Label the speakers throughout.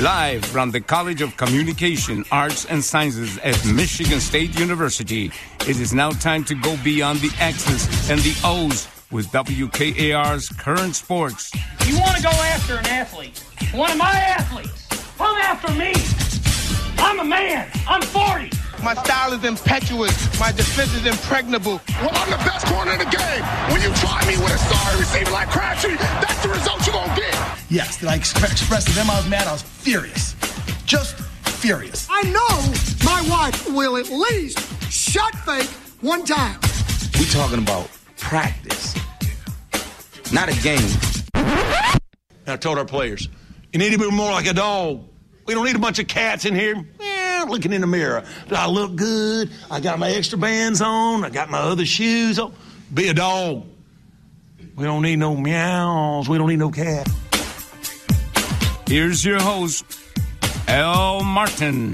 Speaker 1: Live from the College of Communication, Arts, and Sciences at Michigan State University, it is now time to go beyond the X's and the O's with WKAR's Current Sports.
Speaker 2: You want to go after an athlete, one of my athletes, come after me. I'm a man. I'm 40.
Speaker 3: My style is impetuous. My defense is impregnable.
Speaker 4: Well, I'm the best corner in the game. When you try me with a sorry receiver like Crabtree, that's the result you're going to get.
Speaker 5: Yes, did I express to them I was mad? I was furious. Just furious.
Speaker 6: I know my wife will at least shot fake one time.
Speaker 7: We talking about practice, not a game.
Speaker 8: I told our players, you need to be more like a dog. We don't need a bunch of cats in here looking in the mirror. Do I look good? I got my extra bands on. I got my other shoes on. Be a dog. We don't need no meows. We don't need no cat.
Speaker 1: Here's your host, Al Martin.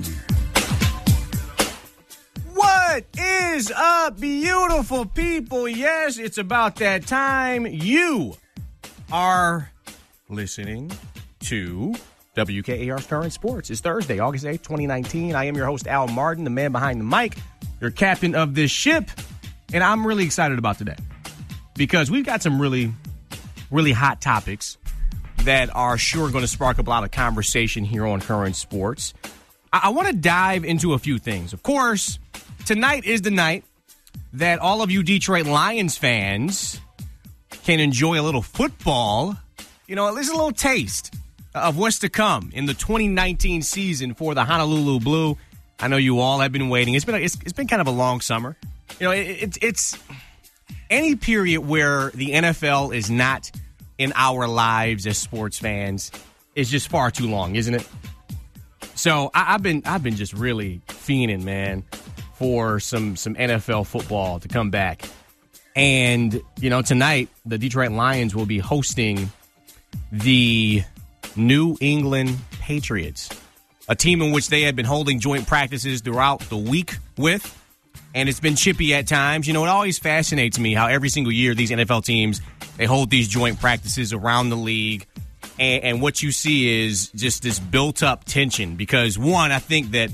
Speaker 9: What is up, beautiful people? Yes, it's about that time. You are listening to WKAR's Current Sports. It's Thursday, August 8th, 2019. I am your host, Al Martin, the man behind the mic, your captain of this ship, and I'm really excited about today because we've got some really, really hot topics that are sure going to spark up a lot of conversation here on Current Sports. I want to dive into a few things. Of course, tonight is the night that all of you Detroit Lions fans can enjoy a little football, at least a little taste of what's to come in the 2019 season for the Honolulu Blue. I know you all have been waiting. It's been kind of a long summer. It's any period where the NFL is not in our lives as sports fans is just far too long, isn't it? So I've been just really fiending, man, for some NFL football to come back. And tonight the Detroit Lions will be hosting the New England Patriots, a team in which they have been holding joint practices throughout the week with, and it's been chippy at times. It always fascinates me how every single year these NFL teams, they hold these joint practices around the league, and what you see is just this built-up tension because, one, I think that,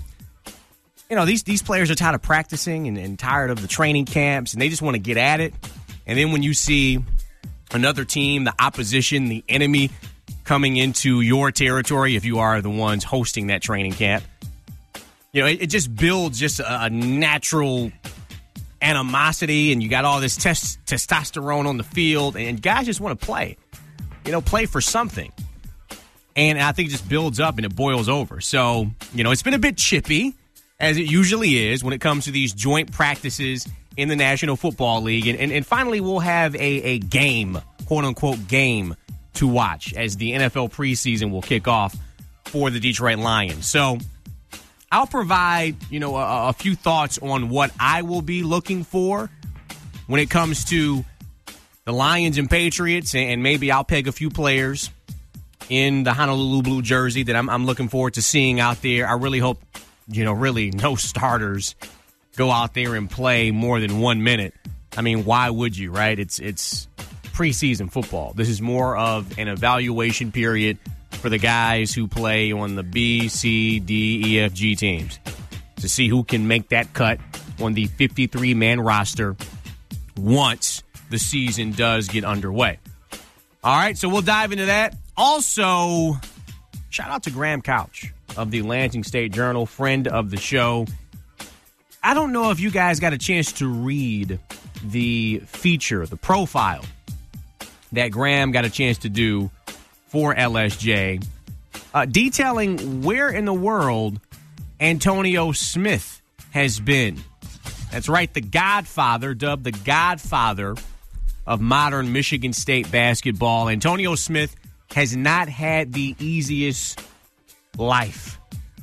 Speaker 9: these players are tired of practicing and tired of the training camps, and they just want to get at it. And then when you see another team, the opposition, the enemy, coming into your territory, if you are the ones hosting that training camp, it just builds just a natural animosity, and you got all this testosterone on the field, and guys just want to play, play for something. And I think it just builds up and it boils over. So, it's been a bit chippy, as it usually is when it comes to these joint practices in the National Football League. And finally, we'll have a game, quote-unquote game, to watch as the NFL preseason will kick off for the Detroit Lions. So I'll provide, a few thoughts on what I will be looking for when it comes to the Lions and Patriots, and maybe I'll peg a few players in the Honolulu Blue jersey that I'm looking forward to seeing out there. I really hope, really no starters go out there and play more than 1 minute. I mean, why would you, right? It's preseason football. This is more of an evaluation period for the guys who play on the B, C, D, E, F, G teams to see who can make that cut on the 53-man roster once the season does get underway. All right, so we'll dive into that. Also, shout out to Graham Couch of the Lansing State Journal, friend of the show. I don't know if you guys got a chance to read the feature, the profile that Graham got a chance to do for LSJ, detailing where in the world Antonio Smith has been. That's right, the Godfather, dubbed the Godfather of modern Michigan State basketball. Antonio Smith has not had the easiest life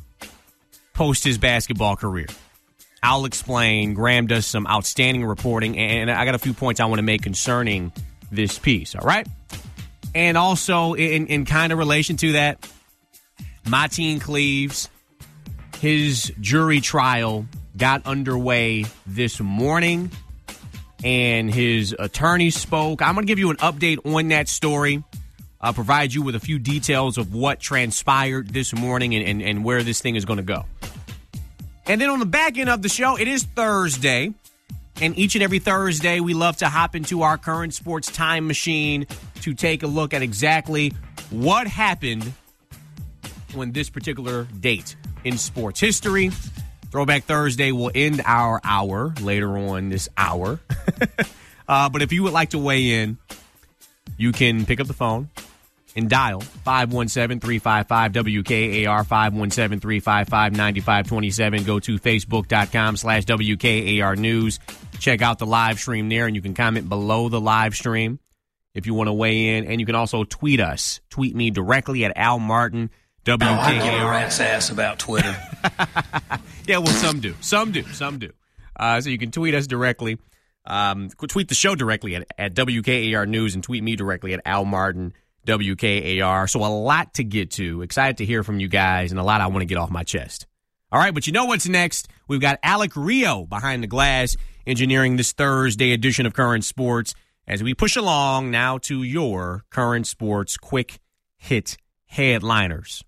Speaker 9: post his basketball career. I'll explain. Graham does some outstanding reporting, and I got a few points I want to make concerning this piece, all right? And also, in kind of relation to that, Mateen Cleaves, his jury trial got underway this morning, and his attorney spoke. I'm going to give you an update on that story provide you with a few details of what transpired this morning and where this thing is going to go. And then on the back end of the show, it is Thursday. And each and every Thursday, we love to hop into our current sports time machine to take a look at exactly what happened on this particular date in sports history. Throwback Thursday will end our hour later on this hour. But if you would like to weigh in, you can pick up the phone and dial 517-355-WKAR, 517-355-9527. Go to Facebook.com/WKAR News. Check out the live stream there, and you can comment below the live stream if you want to weigh in. And you can also tweet us. Tweet me directly at Al Martin, WKAR.
Speaker 2: I give a rat's ass about Twitter.
Speaker 9: Yeah, well, some do. Some do. So you can tweet us directly. Tweet the show directly at WKAR News and tweet me directly at Al Martin, WKAR. So a lot to get to. Excited to hear from you guys and a lot I want to get off my chest. All right, but you know what's next? We've got Alec Rio behind the glass engineering this Thursday edition of Current Sports as we push along now to your Current Sports quick hit headliners.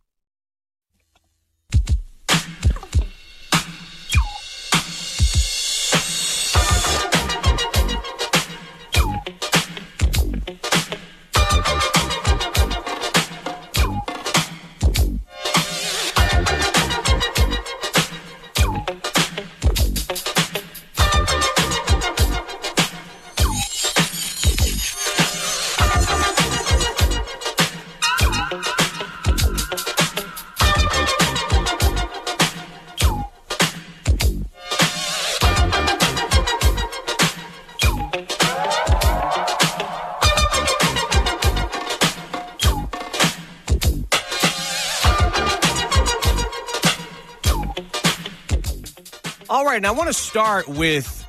Speaker 9: All right, now I want to start with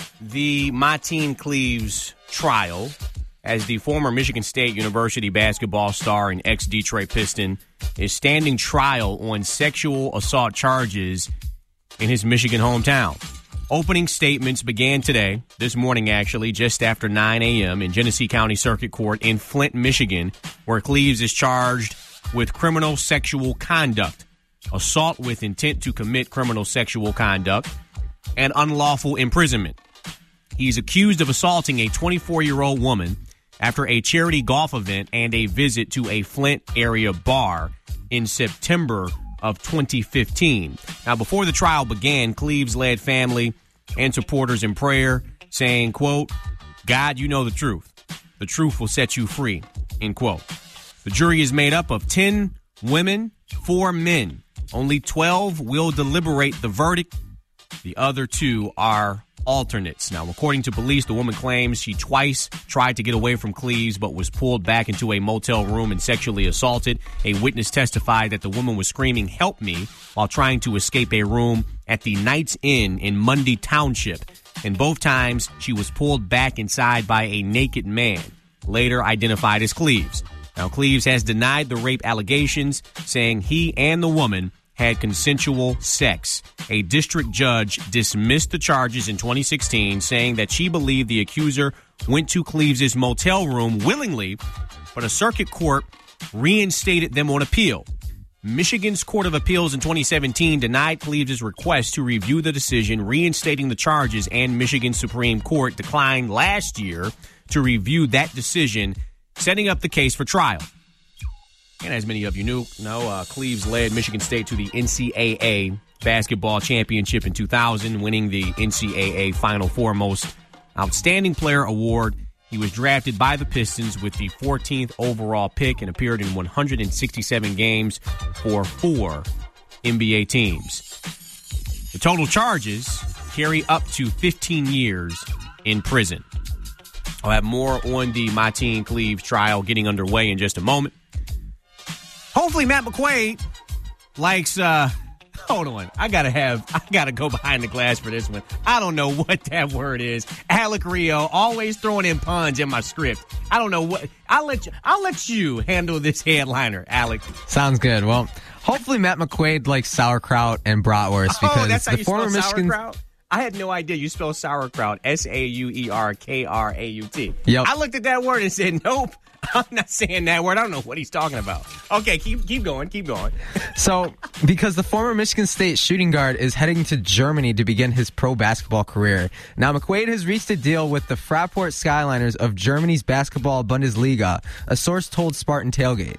Speaker 9: the Mateen Cleaves trial as the former Michigan State University basketball star and ex-Detroit Piston is standing trial on sexual assault charges in his Michigan hometown. Opening statements began today, this morning actually, just after 9 a.m. in Genesee County Circuit Court in Flint, Michigan, where Cleaves is charged with criminal sexual conduct, assault with intent to commit criminal sexual conduct, and unlawful imprisonment. He's accused of assaulting a 24-year-old woman after a charity golf event and a visit to a Flint area bar in September of 2015. Now, before the trial began, Cleaves led family and supporters in prayer, saying, quote, "God, you know the truth. The truth will set you free," end quote. The jury is made up of 10 women, 4 men. Only 12 will deliberate the verdict. The other 2 are alternates. Now, according to police, the woman claims she twice tried to get away from Cleaves but was pulled back into a motel room and sexually assaulted. A witness testified that the woman was screaming, "Help me," while trying to escape a room at the Knights Inn in Mundy Township. And both times, she was pulled back inside by a naked man, later identified as Cleaves. Now, Cleaves has denied the rape allegations, saying he and the woman had consensual sex. A district judge dismissed the charges in 2016, saying that she believed the accuser went to Cleaves' motel room willingly, but a circuit court reinstated them on appeal. Michigan's Court of Appeals in 2017 denied Cleaves' request to review the decision, reinstating the charges, and Michigan Supreme Court declined last year to review that decision, setting up the case for trial. And as many of you know, Cleaves led Michigan State to the NCAA basketball championship in 2000, winning the NCAA Final Four Most Outstanding Player award. He was drafted by the Pistons with the 14th overall pick and appeared in 167 games for 4 NBA teams. The total charges carry up to 15 years in prison. I'll have more on the Mateen Cleaves trial getting underway in just a moment. Hopefully Matt McQuaid likes, hold on, I gotta go behind the glass for this one. I don't know what that word is. Alec Rio, always throwing in puns in my script. I don't know what, I'll let you handle this headliner, Alec.
Speaker 10: Sounds good. Well, hopefully Matt McQuaid likes sauerkraut and bratwurst because
Speaker 9: that's how
Speaker 10: the
Speaker 9: you
Speaker 10: former
Speaker 9: spell
Speaker 10: Michigan
Speaker 9: sauerkraut? I had no idea you spell sauerkraut, Sauerkraut.
Speaker 10: Yep.
Speaker 9: I looked at that word and said, nope, I'm not saying that word. I don't know what he's talking about. Okay, keep going.
Speaker 10: So, because the former Michigan State shooting guard is heading to Germany to begin his pro basketball career. Now, McQuaid has reached a deal with the Fraport Skyliners of Germany's basketball Bundesliga, a source told Spartan Tailgate.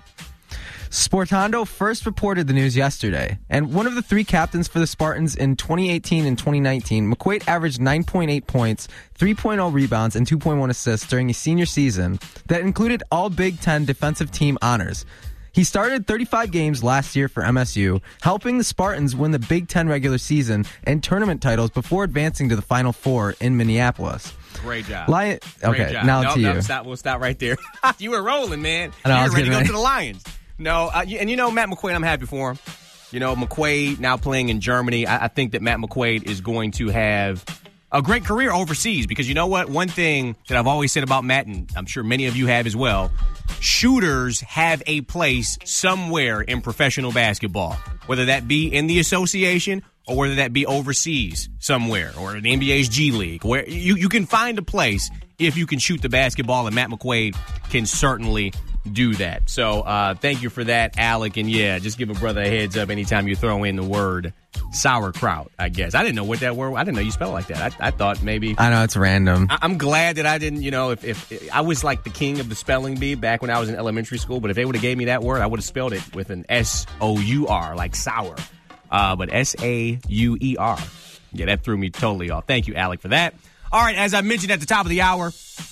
Speaker 10: Sportando first reported the news yesterday, and one of the three captains for the Spartans in 2018 and 2019, McQuaid averaged 9.8 points, 3.0 rebounds, and 2.1 assists during a senior season that included all Big Ten defensive team honors. He started 35 games last year for MSU, helping the Spartans win the Big Ten regular season and tournament titles before advancing to the Final Four in Minneapolis.
Speaker 9: Great job.
Speaker 10: Great job. Now to you.
Speaker 9: We'll stop right there. You were rolling, man.
Speaker 10: I know,
Speaker 9: you were ready to go to the Lions. No, and Matt McQuaid, I'm happy for him. McQuaid now playing in Germany. I think that Matt McQuaid is going to have a great career overseas because you know what? One thing that I've always said about Matt, and I'm sure many of you have as well, shooters have a place somewhere in professional basketball, whether that be in the association or whether that be overseas somewhere or the NBA's G League, where you can find a place if you can shoot the basketball, and Matt McQuaid can certainly do that. So thank you for that, Alec. And yeah, just give a brother a heads up anytime you throw in the word sauerkraut, I guess. I didn't know what that word, I didn't know you spell it like that. I thought maybe.
Speaker 10: I know, it's random.
Speaker 9: I'm glad that I didn't, if I was like the king of the spelling bee back when I was in elementary school, but if they would have gave me that word, I would have spelled it with an S-O-U-R, like sour. But S-A-U-E-R. Yeah, that threw me totally off. Thank you, Alec, for that. All right, as I mentioned at the top of the hour,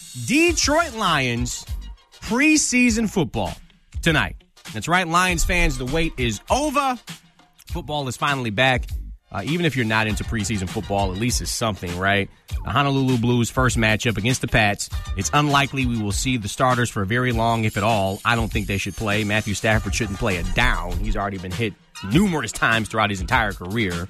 Speaker 9: Detroit Lions preseason football tonight. That's right, Lions fans, the wait is over. Football is finally back. Even if you're not into preseason football, at least it's something, right? The Honolulu Blues' first matchup against the Pats. It's unlikely we will see the starters for very long, if at all. I don't think they should play. Matthew Stafford shouldn't play a down. He's already been hit numerous times throughout his entire career.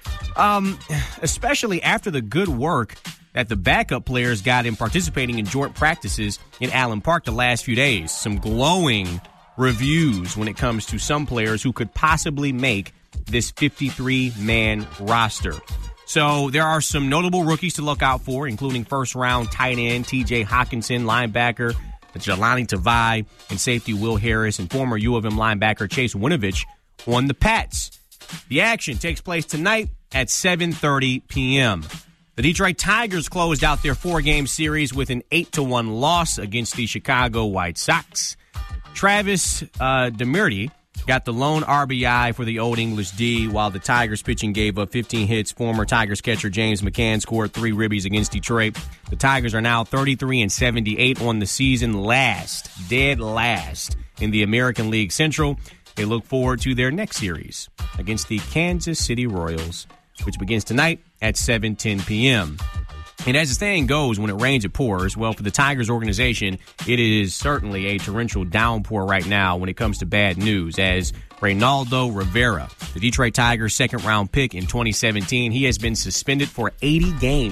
Speaker 9: Especially after the good work that the backup players got in participating in joint practices in Allen Park the last few days. Some glowing reviews when it comes to some players who could possibly make this 53-man roster. So there are some notable rookies to look out for, including first-round tight end T.J. Hockenson, linebacker Jelani Tavai, and safety Will Harris, and former U of M linebacker Chase Winovich on the Pats. The action takes place tonight at 7:30 p.m. The Detroit Tigers closed out their 4-game series with an 8-1 loss against the Chicago White Sox. Travis Demirty got the lone RBI for the Old English D, while the Tigers pitching gave up 15 hits. Former Tigers catcher James McCann scored 3 ribbies against Detroit. The Tigers are now 33-78 on the season, dead last in the American League Central. They look forward to their next series against the Kansas City Royals, which begins tonight at 7:10 p.m. And as the saying goes, when it rains, it pours. Well, for the Tigers organization, it is certainly a torrential downpour right now when it comes to bad news, as Reynaldo Rivera, the Detroit Tigers' second-round pick in 2017, he has been suspended for 80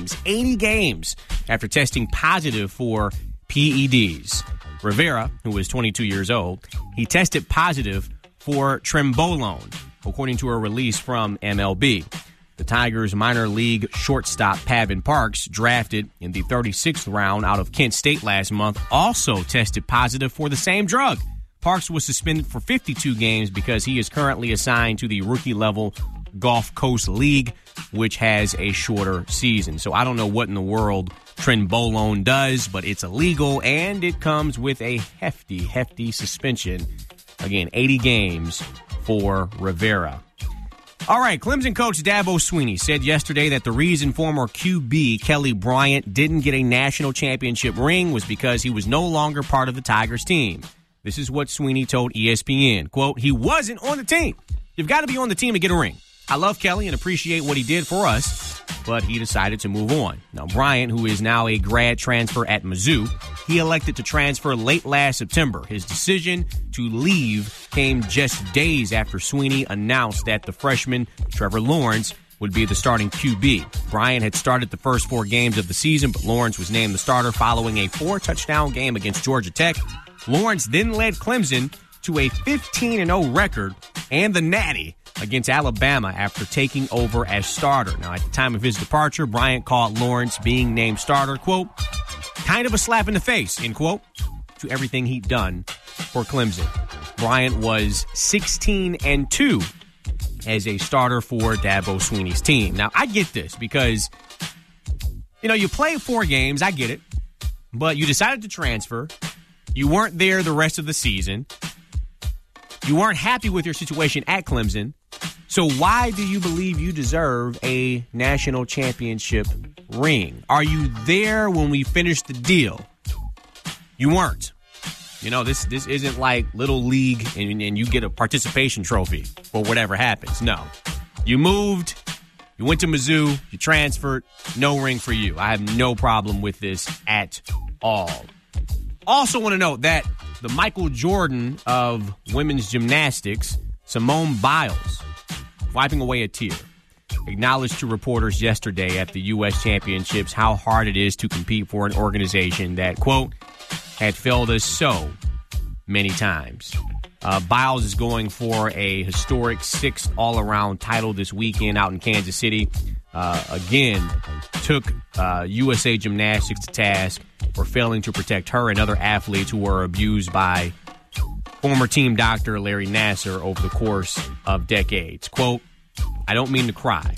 Speaker 9: games after testing positive for PEDs. Rivera, who is 22 years old, he tested positive for Trenbolone, according to a release from MLB. The Tigers' minor league shortstop Pavin Parks, drafted in the 36th round out of Kent State last month, also tested positive for the same drug. Parks was suspended for 52 games because he is currently assigned to the rookie-level Gulf Coast League, which has a shorter season. So I don't know what in the world Trenbolone does, but it's illegal, and it comes with a hefty suspension. Again, 80 games for Rivera. All right, Clemson coach Dabo Swinney said yesterday that the reason former QB Kelly Bryant didn't get a national championship ring was because he was no longer part of the Tigers team. This is what Swinney told ESPN. Quote, he wasn't on the team. You've got to be on the team to get a ring. I love Kelly and appreciate what he did for us, but he decided to move on. Now, Bryant, who is now a grad transfer at Mizzou, he elected to transfer late last September. His decision to leave came just days after Swinney announced that the freshman, Trevor Lawrence, would be the starting QB. Bryant had started the first 4 games of the season, but Lawrence was named the starter following a 4-touchdown game against Georgia Tech. Lawrence then led Clemson to a 15-0 record and the Natty against Alabama after taking over as starter. Now, at the time of his departure, Bryant called Lawrence being named starter, quote, kind of a slap in the face, end quote, to everything he'd done for Clemson. Bryant was 16-2 as a starter for Dabo Swinney's team. Now, I get this because, you played 4 games, I get it, but you decided to transfer. You weren't there the rest of the season. You weren't happy with your situation at Clemson. So why do you believe you deserve a national championship ring? Are you there when we finished the deal? You weren't. This isn't like Little League and you get a participation trophy for whatever happens. No. You moved, you went to Mizzou, you transferred, no ring for you. I have no problem with this at all. Also want to note that the Michael Jordan of women's gymnastics, Simone Biles, wiping away a tear, acknowledged to reporters yesterday at the U.S. Championships how hard it is to compete for an organization that, quote, had failed us so many times. Biles is going for a historic 6th all-around title this weekend out in Kansas City. Again, took USA Gymnastics to task for failing to protect her and other athletes who were abused by former team doctor Larry Nassar over the course of decades. Quote, I don't mean to cry.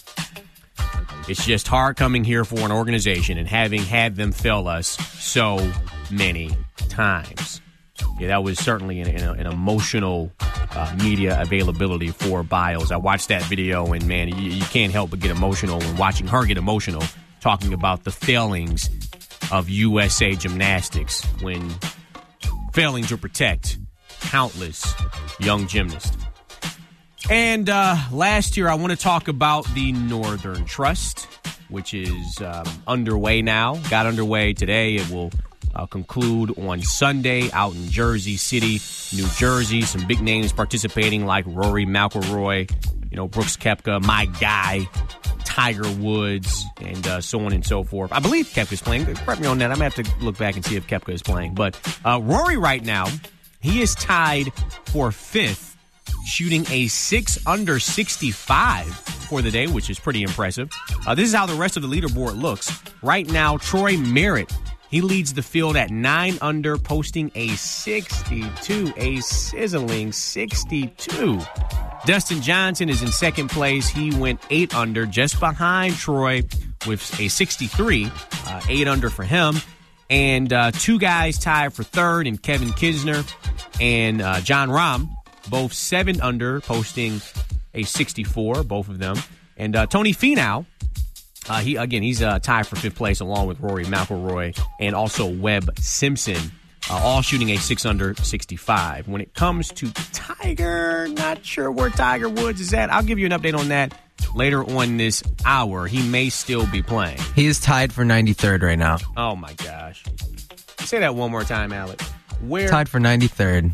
Speaker 9: It's just hard coming here for an organization and having had them fail us so many times. Yeah, that was certainly an emotional media availability for Biles. I watched that video, and, man, you can't help but get emotional when watching her get emotional, talking about the failings of USA Gymnastics when failing to protect countless young gymnasts. And last year, I want to talk about the Northern Trust, which is underway now. Got underway today. It will conclude on Sunday out in Jersey City, New Jersey. Some big names participating like Rory McIlroy, Brooks Koepka, my guy, Tiger Woods, and so on and so forth. I believe Koepka's playing. Correct me on that. I'm going to have to look back and see if Koepka is playing. But Rory right now, he is tied for 5th, shooting a 6 under 65 for the day, which is pretty impressive. This is how the rest of the leaderboard looks. Right now, Troy Merritt, he leads the field at 9 under, posting a 62, a sizzling 62. Dustin Johnson is in second place. He went 8 under, just behind Troy with a 63, 8 under for him. And 2 guys tied for third, and Kevin Kisner and John Rahm, both 7 under, posting a 64, both of them. And Tony Finau, he's tied for 5th place along with Rory McIlroy and also Webb Simpson, all shooting a 6 under 65. When it comes to Tiger, not sure where Tiger Woods is at. I'll give you an update on that later on this hour. He may still be playing.
Speaker 10: He is tied for 93rd right now.
Speaker 9: Oh, my gosh. Say that one more time, Alex. Where?
Speaker 10: Tied for 93rd.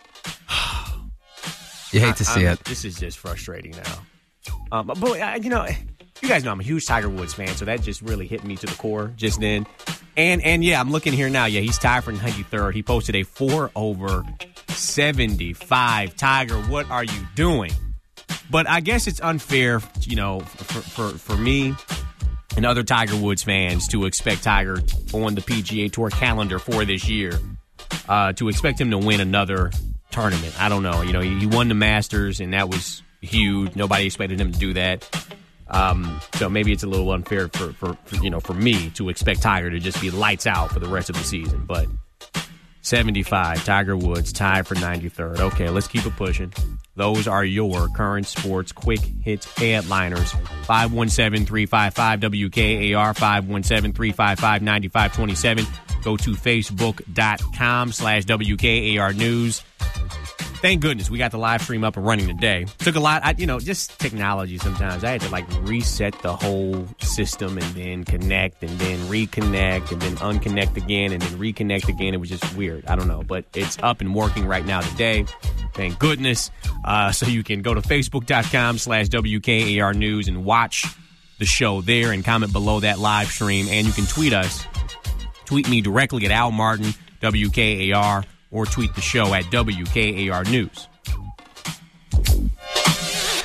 Speaker 10: You hate to see it.
Speaker 9: This is just frustrating now. But you guys know I'm a huge Tiger Woods fan, so that just really hit me to the core just then. And yeah, I'm looking here now. Yeah, he's tied for 93rd. He posted a 4 over 75. Tiger, what are you doing? But I guess it's unfair, for me and other Tiger Woods fans to expect Tiger on the PGA Tour calendar for this year, to expect him to win another tournament. I don't know. He won the Masters, and that was huge. Nobody expected him to do that. So maybe it's a little unfair for me to expect Tiger to just be lights out for the rest of the season. But 75, Tiger Woods tied for 93rd. Okay, let's keep it pushing. Those are your current sports quick hit headliners. 517-355-WKAR, 517-355-9527. Go to Facebook.com/WKAR News. Thank goodness we got the live stream up and running today. Took a lot, just technology sometimes. I had to reset the whole system and then connect and then reconnect and then unconnect again and then reconnect again. It was just weird. I don't know, but it's up and working right now today. Thank goodness. So you can go to Facebook.com/WKAR News and watch the show there and comment below that live stream. And you can tweet us. Tweet me directly at Al Martin, WKAR, or tweet the show at WKAR News.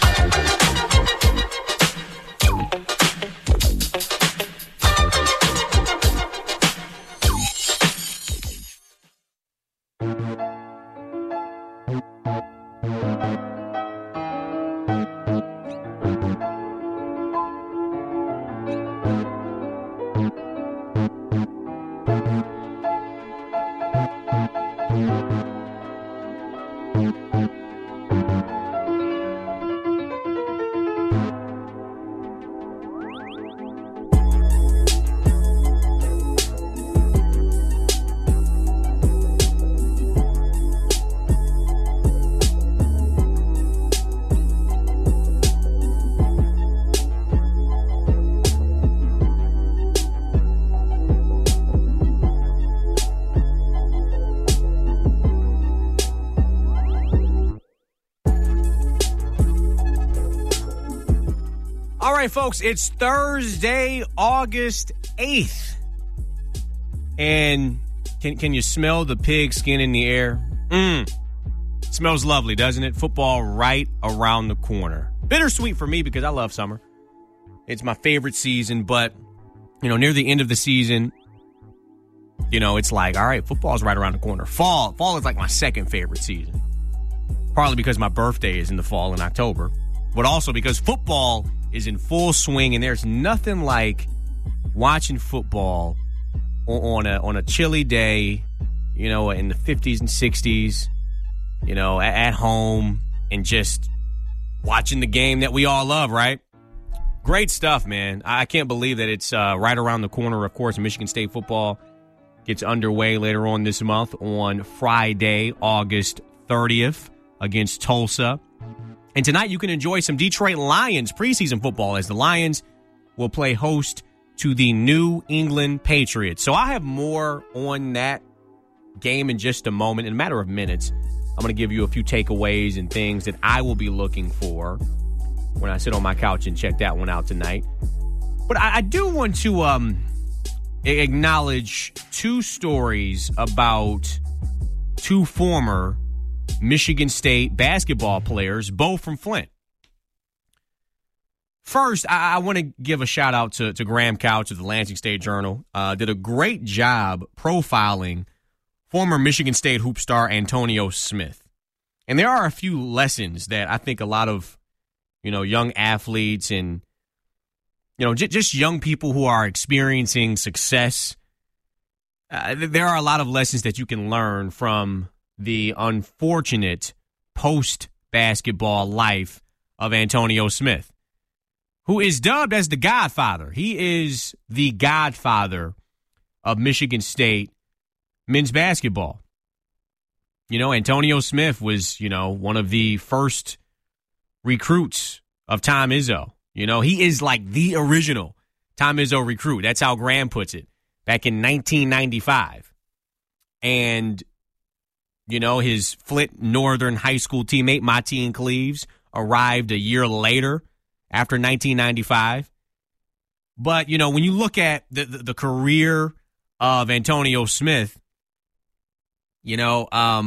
Speaker 9: All right, folks, it's Thursday, August 8th. And can you smell the pig skin in the air? Smells lovely, doesn't it? Football right around the corner. Bittersweet for me because I love summer. It's my favorite season, but, near the end of the season, it's like, all right, football's right around the corner. Fall is like my second favorite season. Partly because my birthday is in the fall in October, but also because football is in full swing, and there's nothing like watching football on a chilly day, in the 50s and 60s, at home, and just watching the game that we all love, right? Great stuff, man. I can't believe that it's right around the corner. Of course, Michigan State football gets underway later on this month on Friday, August 30th against Tulsa. And tonight you can enjoy some Detroit Lions preseason football as the Lions will play host to the New England Patriots. So I have more on that game in just a moment. In a matter of minutes, I'm going to give you a few takeaways and things that I will be looking for when I sit on my couch and check that one out tonight. But I do want to acknowledge two stories about two former Michigan State basketball players, both from Flint. First, I want to give a shout out to Graham Couch of the Lansing State Journal. Did a great job profiling former Michigan State hoop star Antonio Smith. And there are a few lessons that I think a lot of, young athletes and, just young people who are experiencing success. There are a lot of lessons that you can learn from the unfortunate post-basketball life of Antonio Smith, who is dubbed as the Godfather. He is the Godfather of Michigan State men's basketball. Antonio Smith was, one of the first recruits of Tom Izzo. He is like the original Tom Izzo recruit. That's how Graham puts it, back in 1995. And his Flint Northern High School teammate, Mateen Cleaves, arrived a year later after 1995. But, when you look at the career of Antonio Smith, he really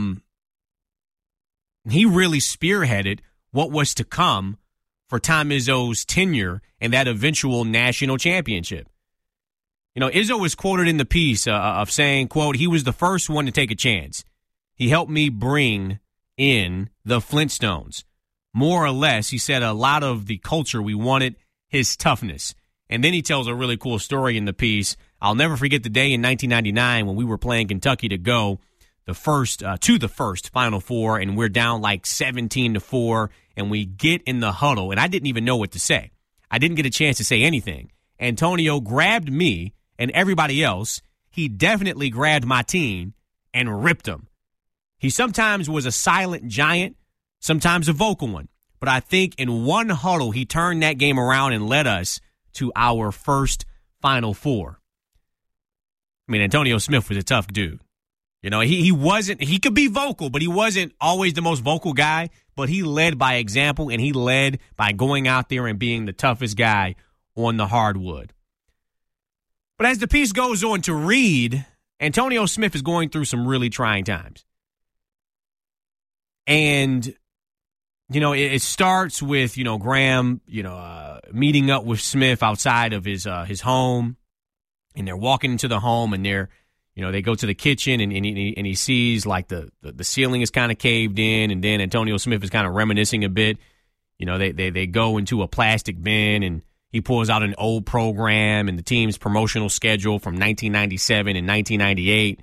Speaker 9: spearheaded what was to come for Tom Izzo's tenure and that eventual national championship. Izzo was quoted in the piece of saying, quote, "He was the first one to take a chance. He helped me bring in the Flintstones. More or less, he said, a lot of the culture we wanted, his toughness." And then he tells a really cool story in the piece. I'll never forget the day in 1999 when we were playing Kentucky to go to the first Final Four, and we're down like 17-4, and we get in the huddle, and I didn't even know what to say. I didn't get a chance to say anything. Antonio grabbed me and everybody else. He definitely grabbed my team and ripped them. He sometimes was a silent giant, sometimes a vocal one. But I think in one huddle, he turned that game around and led us to our first Final Four. I mean, Antonio Smith was a tough dude. He could be vocal, but he wasn't always the most vocal guy. But he led by example, and he led by going out there and being the toughest guy on the hardwood. But as the piece goes on to read, Antonio Smith is going through some really trying times. And, it starts with, Graham, meeting up with Smith outside of his home. And they're walking into the home, and they go to the kitchen, and he sees like the ceiling is kind of caved in. And then Antonio Smith is kind of reminiscing a bit. They go into a plastic bin, and he pulls out an old program and the team's promotional schedule from 1997 and 1998.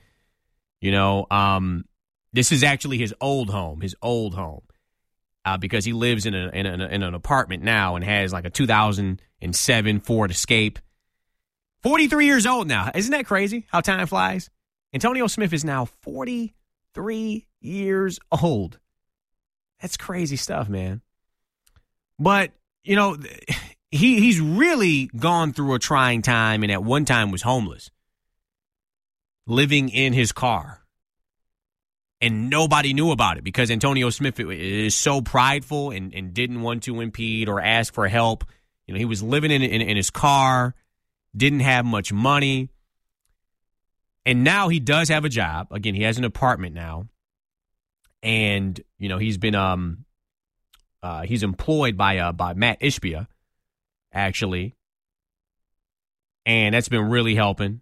Speaker 9: This is actually his old home, because he lives in an apartment now and has like a 2007 Ford Escape. 43 years old now. Isn't that crazy how time flies? Antonio Smith is now 43 years old. That's crazy stuff, man. But, he's really gone through a trying time, and at one time was homeless, living in his car. And nobody knew about it because Antonio Smith is so prideful and didn't want to impede or ask for help. he was living in his car, didn't have much money. And now he does have a job. Again, he has an apartment now. And, he's been he's employed by Matt Ishbia, actually. And that's been really helping.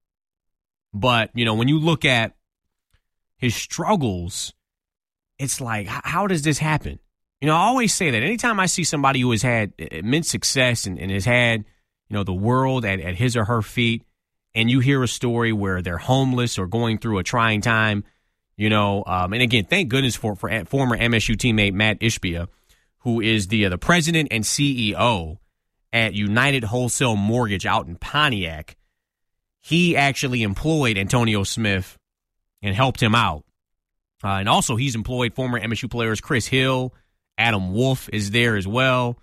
Speaker 9: But, when you look at his struggles, it's like, how does this happen? I always say that anytime I see somebody who has had immense success and has had, the world at his or her feet, and you hear a story where they're homeless or going through a trying time, and again, thank goodness for former MSU teammate Matt Ishbia, who is the president and CEO at United Wholesale Mortgage out in Pontiac. He actually employed Antonio Smith and helped him out. And also, he's employed former MSU players Chris Hill, Adam Wolf is there as well,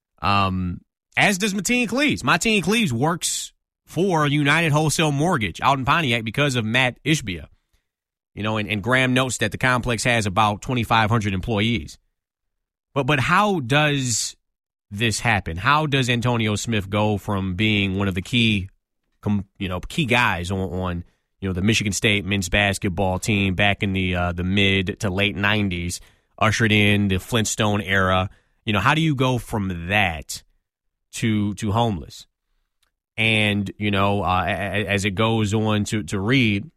Speaker 9: as does Mateen Cleaves. Mateen Cleaves works for United Wholesale Mortgage out in Pontiac because of Matt Ishbia. And Graham notes that the complex has about 2,500 employees. But how does this happen? How does Antonio Smith go from being one of the key guys on the Michigan State men's basketball team back in the mid to late 90s, ushered in the Flintstone era? How do you go from that to homeless? And, as it goes on to read,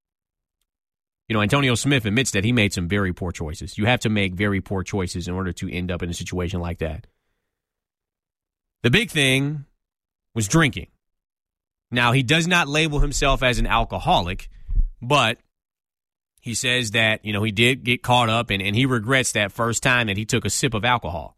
Speaker 9: Antonio Smith admits that he made some very poor choices. You have to make very poor choices in order to end up in a situation like that. The big thing was drinking. Now, he does not label himself as an alcoholic, but he says that, he did get caught up and he regrets that first time that he took a sip of alcohol.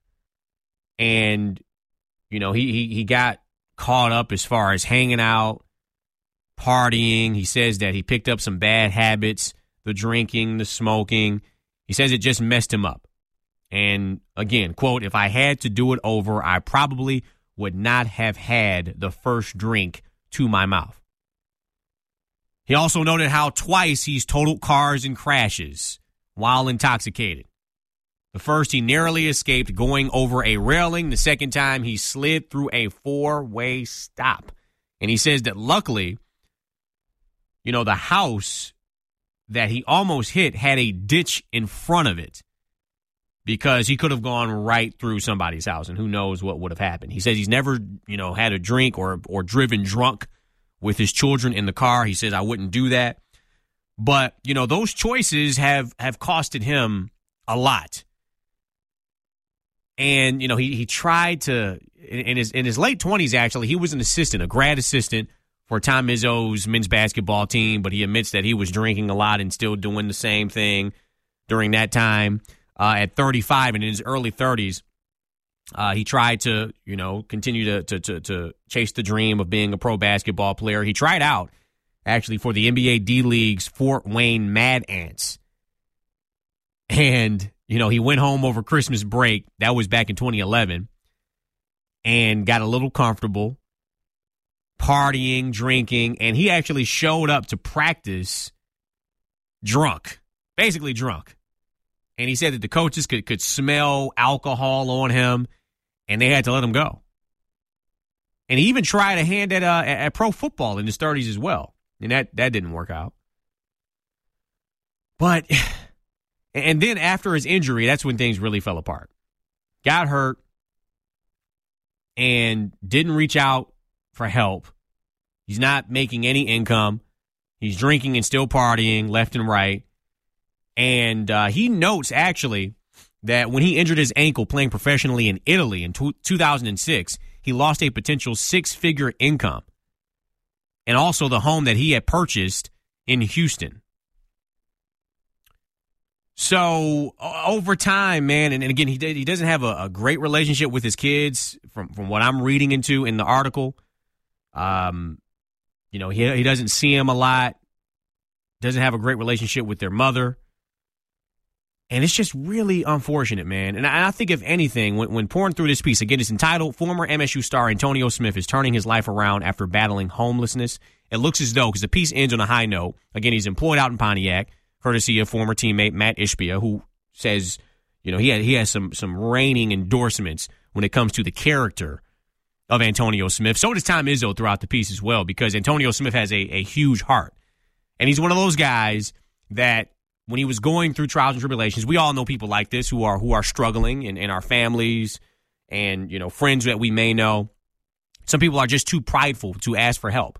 Speaker 9: And, he got caught up as far as hanging out, partying. He says that he picked up some bad habits, the drinking, the smoking. He says it just messed him up. And again, quote, "If I had to do it over, I probably would not have had the first drink to my mouth." He also noted how twice he's totaled cars in crashes while intoxicated. The first, he narrowly escaped going over a railing. The second time, he slid through a four-way stop. And he says that luckily, the house that he almost hit had a ditch in front of it, because he could have gone right through somebody's house, and who knows what would have happened. He says he's never, had a drink or driven drunk with his children in the car. He says, I wouldn't do that. But, those choices have costed him a lot. And, he tried to, in his late 20s, actually, he was an assistant, a grad assistant for Tom Izzo's men's basketball team, but he admits that he was drinking a lot and still doing the same thing during that time. At 35 and in his early 30s, he tried to, continue to chase the dream of being a pro basketball player. He tried out, actually, for the NBA D-League's Fort Wayne Mad Ants. And, he went home over Christmas break. That was back in 2011. And got a little comfortable, partying, drinking. And he actually showed up to practice drunk, basically drunk. And he said that the coaches could smell alcohol on him, and they had to let him go. And he even tried a hand at pro football in his 30s as well, and that didn't work out. But, and then after his injury, that's when things really fell apart. Got hurt and didn't reach out for help. He's not making any income. He's drinking and still partying left and right. And he notes, actually, that when he injured his ankle playing professionally in Italy in 2006, he lost a potential six-figure income. And also the home that he had purchased in Houston. So over time, man, and again, he doesn't have a great relationship with his kids from what I'm reading into in the article. He doesn't see him a lot. Doesn't have a great relationship with their mother. And it's just really unfortunate, man. And I think, if anything, when pouring through this piece, again, it's entitled, "Former MSU Star Antonio Smith is Turning His Life Around After Battling Homelessness." It looks as though, because the piece ends on a high note, again, he's employed out in Pontiac, courtesy of former teammate Matt Ishbia, who says, he has some reigning endorsements when it comes to the character of Antonio Smith. So does Tom Izzo throughout the piece as well, because Antonio Smith has a huge heart. And he's one of those guys that when he was going through trials and tribulations, we all know people like this who are struggling in our families and, you know, friends that we may know. Some people are just too prideful to ask for help.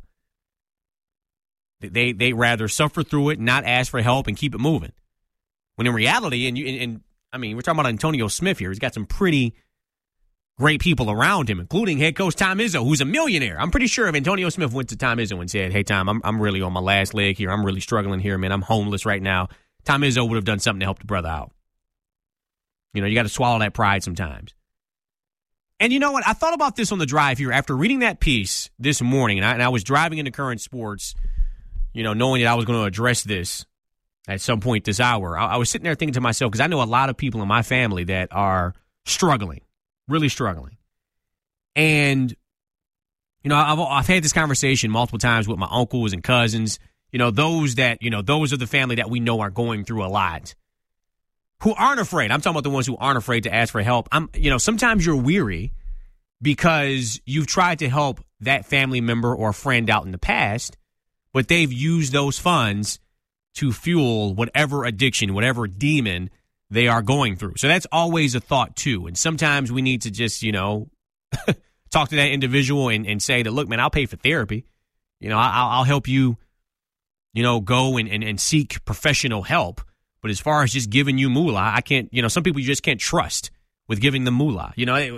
Speaker 9: They rather suffer through it, not ask for help, and keep it moving. When in reality, and I mean, we're talking about Antonio Smith here. He's got some pretty great people around him, including head coach Tom Izzo, who's a millionaire. I'm pretty sure if Antonio Smith went to Tom Izzo and said, "Hey, Tom, I'm really on my last leg here. I'm really struggling here, man. I'm homeless right now," Tom Izzo would have done something to help the brother out. You know, you got to swallow that pride sometimes. And you know what? I thought about this on the drive here after reading that piece this morning, and I was driving into Current Sports, you know, knowing that I was going to address this at some point this hour. I was sitting there thinking to myself, because I know a lot of people in my family that are struggling, really struggling. And, you know, I've had this conversation multiple times with my uncles and cousins, you know, those are the family that we know are going through a lot, who aren't afraid. I'm talking about the ones who aren't afraid to ask for help. Sometimes you're weary because you've tried to help that family member or friend out in the past, but they've used those funds to fuel whatever addiction, whatever demon they are going through. So that's always a thought, too. And sometimes we need to just, you know, talk to that individual and say that, look, man, I'll pay for therapy. You know, I'll help you, you know, go and seek professional help. But as far as just giving you moolah, I can't, you know, some people you just can't trust with giving them moolah. You know,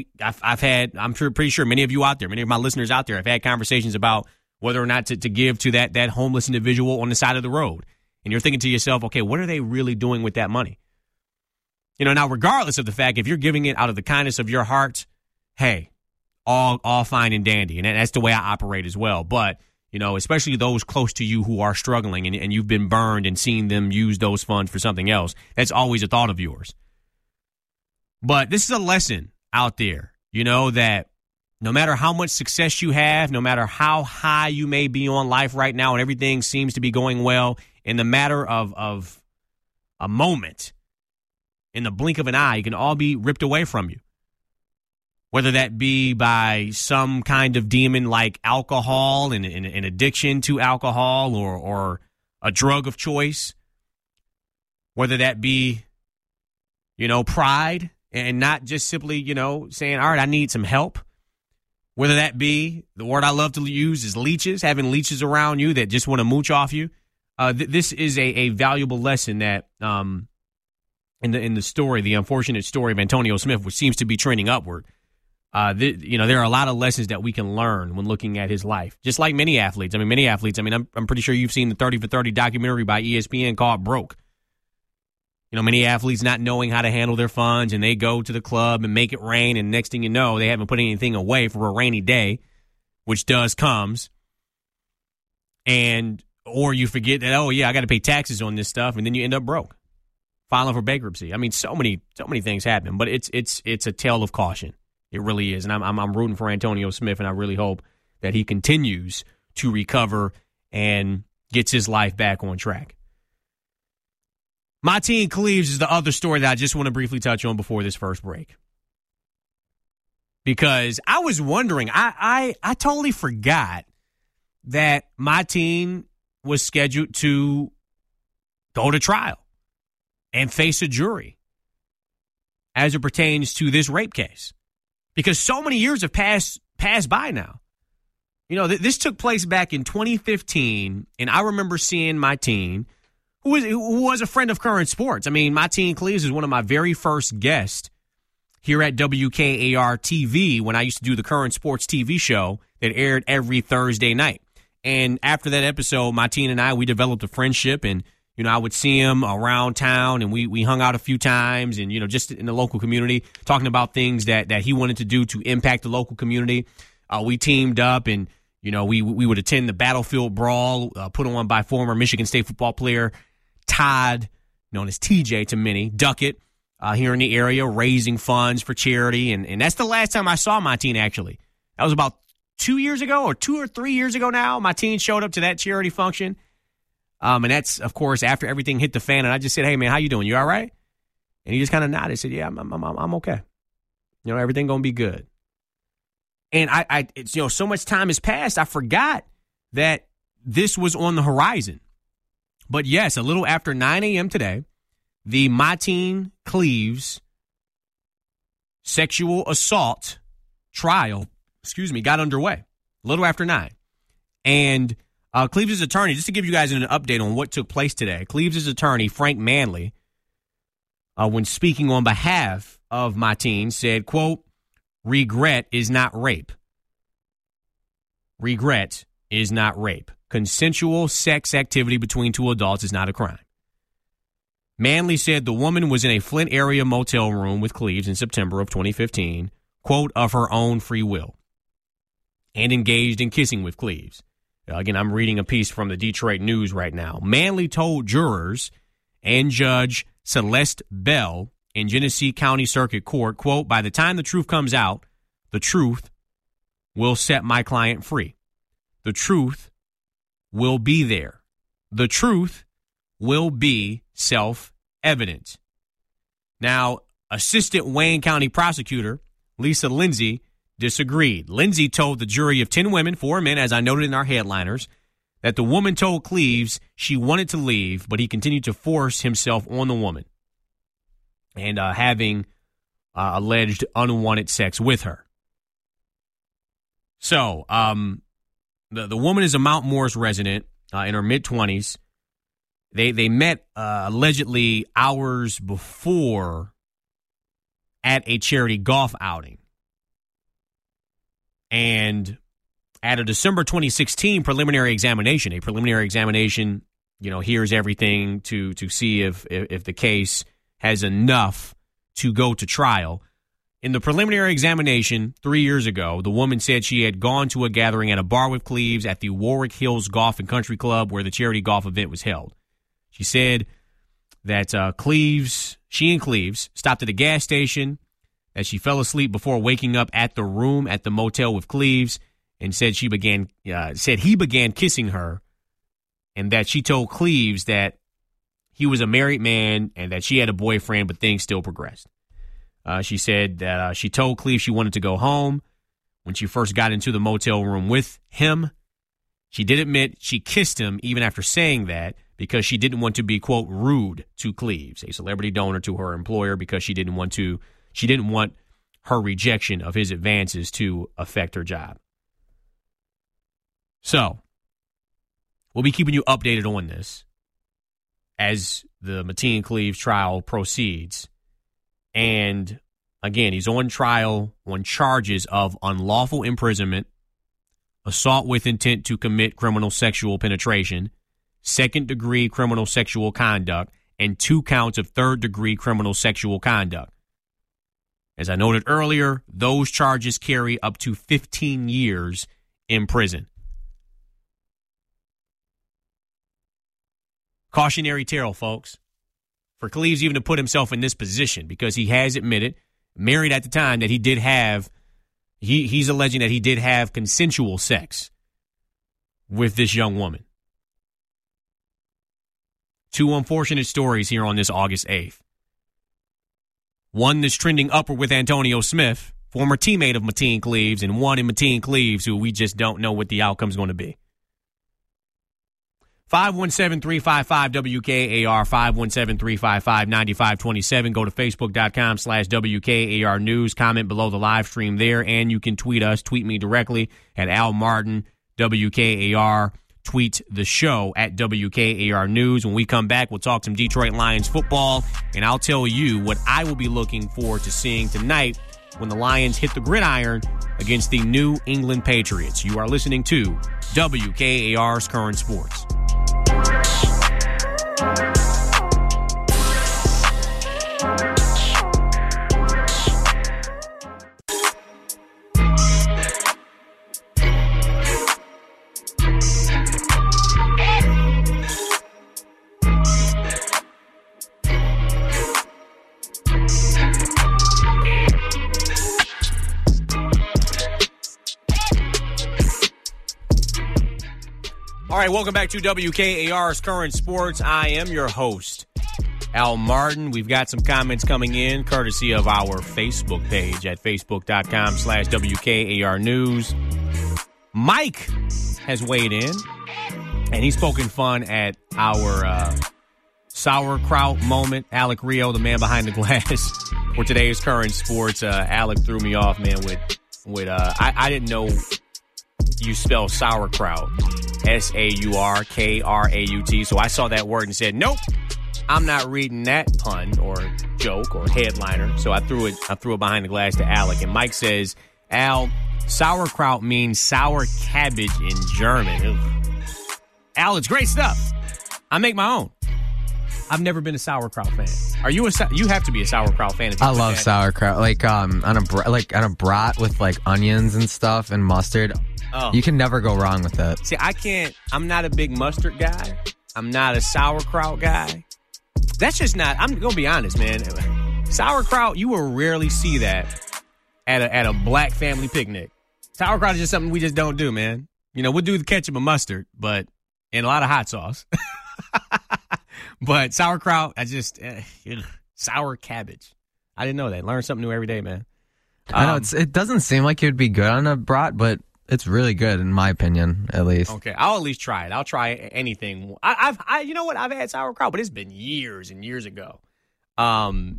Speaker 9: I'm pretty sure many of you out there, many of my listeners out there have had conversations about whether or not to give to that homeless individual on the side of the road. And you're thinking to yourself, okay, what are they really doing with that money? You know, now, regardless of the fact, if you're giving it out of the kindness of your heart, hey, all fine and dandy. And that's the way I operate as well. But, you know, especially those close to you who are struggling and you've been burned and seen them use those funds for something else, that's always a thought of yours. But this is a lesson out there, you know, that no matter how much success you have, no matter how high you may be on life right now and everything seems to be going well, in the matter of a moment, in the blink of an eye, it can all be ripped away from you. Whether that be by some kind of demon like alcohol and an addiction to alcohol or a drug of choice. Whether that be, you know, pride and not just simply, you know, saying, all right, I need some help. Whether that be, the word I love to use is leeches, having leeches around you that just want to mooch off you. This is a valuable lesson that in the story, the unfortunate story of Antonio Smith, which seems to be trending upward. There are a lot of lessons that we can learn when looking at his life, just like many athletes. I'm pretty sure you've seen the 30 for 30 documentary by ESPN called Broke. You know, many athletes not knowing how to handle their funds, and they go to the club and make it rain, and next thing you know, they haven't put anything away for a rainy day, which comes. Or you forget that, oh, yeah, I got to pay taxes on this stuff, and then you end up broke, filing for bankruptcy. I mean, so many things happen, but it's a tale of caution. It really is, and I'm rooting for Antonio Smith, and I really hope that he continues to recover and gets his life back on track. Mateen Cleaves is the other story that I just want to briefly touch on before this first break. Because I was wondering, I totally forgot that Mateen was scheduled to go to trial and face a jury as it pertains to this rape case. Because so many years have passed by now. You know, this took place back in 2015, and I remember seeing Mateen, who was a friend of Current Sports. I mean, Mateen Cleaves is one of my very first guests here at WKAR TV when I used to do the Current Sports TV show that aired every Thursday night. And after that episode, Mateen and I, we developed a friendship, and, you know, I would see him around town, and we hung out a few times, and, you know, just in the local community, talking about things that he wanted to do to impact the local community. We teamed up, and, you know, we would attend the Battlefield Brawl put on by former Michigan State football player Todd, known as TJ to many, Duckett, here in the area, raising funds for charity. And that's the last time I saw Mateen, actually. That was about 2 years ago, or 2 or 3 years ago now. Mateen showed up to that charity function. And that's, of course, after everything hit the fan. And I just said, hey, man, how you doing? You all right? And he just kind of nodded. Said, yeah, I'm okay. everything going to be good. And it's, so much time has passed, I forgot that this was on the horizon. But yes, a little after 9 a.m. today, the Mateen Cleaves sexual assault trial, got underway. A little after 9. And Cleaves' attorney, just to give you guys an update on what took place today, Cleaves' attorney, Frank Manley, when speaking on behalf of Mateen, said, quote, regret is not rape. Regret is not rape. Consensual sex activity between two adults is not a crime. Manley said the woman was in a Flint area motel room with Cleaves in September of 2015, quote, of her own free will, and engaged in kissing with Cleaves. Again, I'm reading a piece from the Detroit News right now. Manley told jurors and Judge Celeste Bell in Genesee County Circuit Court, quote, by the time the truth comes out, the truth will set my client free. The truth will be there. The truth will be self-evident. Now, Assistant Wayne County Prosecutor Lisa Lindsay disagreed. Lindsay told the jury of 10 women, 4 men, as I noted in our headliners, that the woman told Cleaves she wanted to leave, but he continued to force himself on the woman and having alleged unwanted sex with her. So, the woman is a Mount Morris resident in her mid-20s. They met allegedly hours before at a charity golf outing. And at a December 2016 preliminary examination, hears everything to see if the case has enough to go to trial. In the preliminary examination 3 years ago, the woman said she had gone to a gathering at a bar with Cleaves at the Warwick Hills Golf and Country Club where the charity golf event was held. She said that she and Cleaves stopped at a gas station, that she fell asleep before waking up at the room at the motel with Cleaves, and said he began kissing her, and that she told Cleaves that he was a married man and that she had a boyfriend, but things still progressed. She said that she told Cleaves she wanted to go home when she first got into the motel room with him. She did admit she kissed him even after saying that because she didn't want to be, quote, rude to Cleaves, a celebrity donor to her employer, because she didn't want her rejection of his advances to affect her job. So, we'll be keeping you updated on this as the Mateen Cleaves trial proceeds. And again, he's on trial on charges of unlawful imprisonment, assault with intent to commit criminal sexual penetration, second-degree criminal sexual conduct, and 2 counts of third-degree criminal sexual conduct. As I noted earlier, those charges carry up to 15 years in prison. Cautionary tale, folks, for Cleaves even to put himself in this position, because he has admitted, married at the time, that he did have, he's alleging that he did have consensual sex with this young woman. 2 unfortunate stories here on this August 8th. One that's trending upward with Antonio Smith, former teammate of Mateen Cleaves, and one in Mateen Cleaves who we just don't know what the outcome's going to be. 517-355-WKAR, 517-355-9527. Go to Facebook.com/WKAR News. Comment below the live stream there, and you can tweet us. Tweet me directly at Al Martin, WKAR. Tweet the show at WKAR News. When we come back, we'll talk some Detroit Lions football, and I'll tell you what I will be looking forward to seeing tonight when the Lions hit the gridiron against the New England Patriots. You are listening to WKAR's Current Sports. All right, welcome back to WKAR's Current Sports. I am your host, Al Martin. We've got some comments coming in, courtesy of our Facebook page at facebook.com/WKAR News. Mike has weighed in, and he's poking fun at our sauerkraut moment. Alec Rio, the man behind the glass, for today's current sports. Alec threw me off, man, with I didn't know you spell sauerkraut, SAURKRAUT. So I saw that word and said, nope, I'm not reading that pun or joke or headliner. So I threw it behind the glass to Alec. And Mike says, Al, sauerkraut means sour cabbage in German. Ugh. Al, it's great stuff. I make my own. I've never been a sauerkraut fan. Are you you have to be a sauerkraut fan? If you
Speaker 10: I love sauerkraut, like on a brat with like onions and stuff and mustard.
Speaker 9: Oh.
Speaker 10: You can never go wrong with that.
Speaker 9: See, I can't. I'm not a big mustard guy. I'm not a sauerkraut guy. That's just not. I'm gonna be honest, man. Sauerkraut, you will rarely see that at a black family picnic. Sauerkraut is just something we just don't do, man. You know, we'll do the ketchup and mustard, and a lot of hot sauce. But sauerkraut, sour cabbage. I didn't know that. Learn something new every day, man.
Speaker 10: I know it doesn't seem like it would be good on a brat, but it's really good in my opinion, at least.
Speaker 9: Okay, I'll at least try it. I'll try anything. You know what? I've had sauerkraut, but it's been years and years ago. But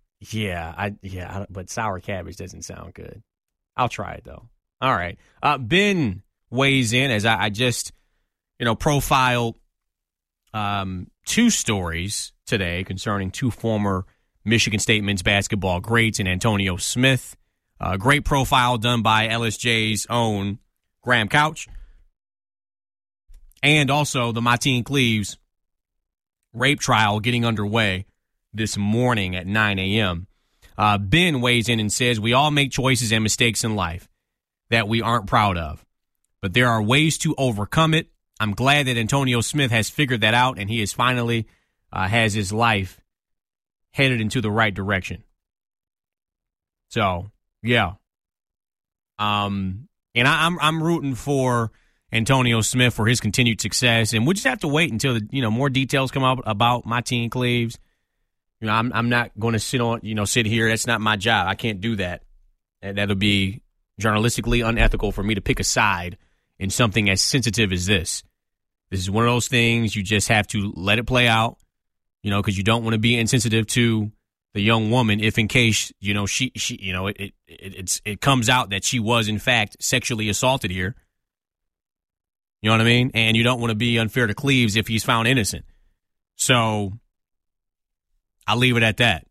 Speaker 9: sour cabbage doesn't sound good. I'll try it though. All right. Ben weighs in as I just, profiled two stories today concerning two former Michigan State men's basketball greats and Antonio Smith. Great profile done by LSJ's own Graham Couch. And also the Mateen Cleaves rape trial getting underway this morning at 9 a.m. Ben weighs in and says, we all make choices and mistakes in life that we aren't proud of, but there are ways to overcome it. I'm glad that Antonio Smith has figured that out, and he is finally has his life headed into the right direction. So, yeah. And I'm rooting for Antonio Smith for his continued success, and we'll just have to wait until more details come out about Mateen Cleaves. I'm not going to sit here. That's not my job. I can't do that. And that'll be journalistically unethical for me to pick a side in something as sensitive as this. This is one of those things you just have to let it play out, because you don't want to be insensitive to the young woman if in case, it comes out that she was in fact sexually assaulted here. You know what I mean? And you don't want to be unfair to Cleaves if he's found innocent. So I'll leave it at that.